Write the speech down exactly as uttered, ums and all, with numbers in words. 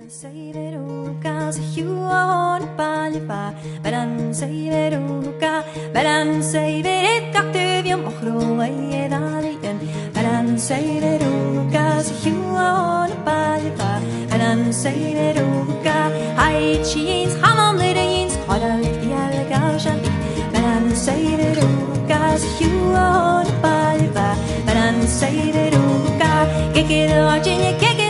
Severuka sa huon palva Baran severuka Baran severit kaktuvium ochro ay edalien Baran severuka sa huon palva Baran severuka Hai chins hamam lidins Kodal dialgajan Baran severuka sa huon palva Baran severuka Kekil arjin kekil